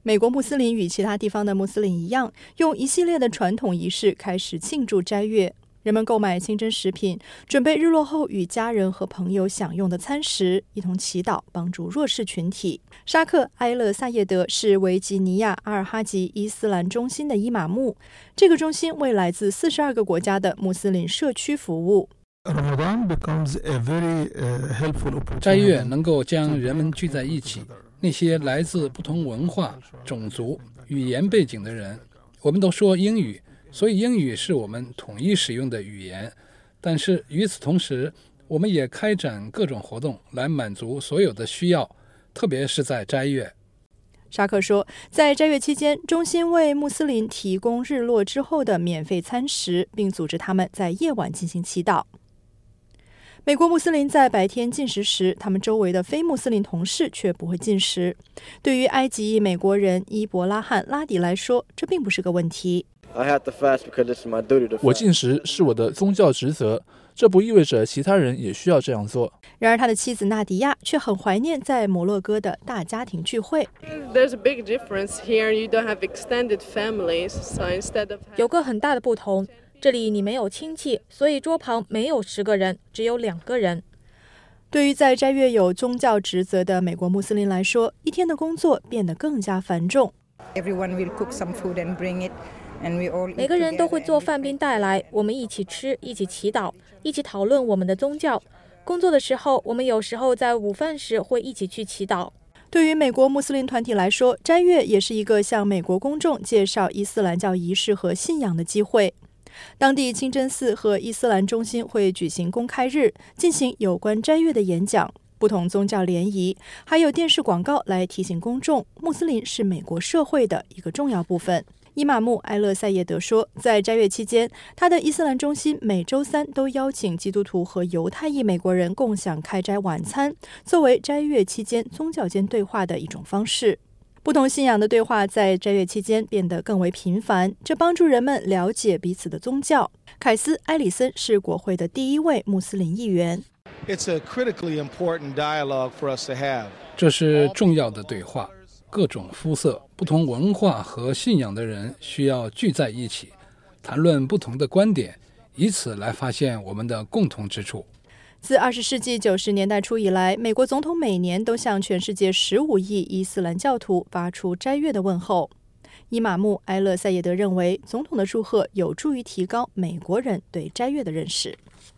美国穆斯林与其他地方的穆斯林一样，用一系列的传统仪式开始庆祝斋月。人们购买清真食品，准备日落后与家人和朋友享用的餐食，一同祈祷，帮助弱势群体。沙克埃勒萨叶德是维吉尼亚阿尔哈吉伊斯兰中心的伊玛目，这个中心为来自42个国家的穆斯林社区服务。 斋月能够将人们聚在一起，那些来自不同文化、种族、语言背景的人，我们都说英语，所以英语是我们统一使用的语言。但是与此同时，我们也开展各种活动来满足所有的需要，特别是在斋月。 沙克说，在斋月期间，中心为穆斯林提供日落之后的免费餐食，并组织他们在夜晚进行祈祷。美国穆斯林在白天进食时，他们周围的非穆斯林同事却不会进食。对于埃及裔美国人伊伯拉罕·拉迪来说，这并不是个问题。 我进食是我的宗教职责，这不意味着其他人也需要这样做。 然而他的妻子纳迪亚却很怀念在摩洛哥的大家庭聚会。 有个很大的不同，这里你没有亲戚，所以桌旁没有10个人，只有2个人。 对于在斋月有宗教职责的美国穆斯林来说，一天的工作变得更加繁重。 每个人都会做饭并带来，我们一起吃，一起祈祷，一起讨论我们的宗教。工作的时候，我们有时候在午饭时会一起去祈祷。 对于美国穆斯林团体来说，斋月也是一个向美国公众介绍伊斯兰教仪式和信仰的机会。当地清真寺和伊斯兰中心会举行公开日，进行有关斋月的演讲，不同宗教联谊，还有电视广告来提醒公众，穆斯林是美国社会的一个重要部分。伊玛目埃勒赛叶德说，在斋月期间，他的伊斯兰中心每周3都邀请基督徒和犹太裔美国人共享开斋晚餐，作为斋月期间宗教间对话的一种方式。不同信仰的对话在斋月期间变得更为频繁，这帮助人们了解彼此的宗教。凯斯·埃里森是国会的第1位穆斯林议员。 这是重要的对话，各种肤色、不同文化和信仰的人需要聚在一起，谈论不同的观点，以此来发现我们的共同之处。 自20世纪90年代初以来，美国总统每年都向全世界15亿伊斯兰教徒发出斋月的问候。伊玛目埃勒赛叶德认为，总统的祝贺有助于提高美国人对斋月的认识。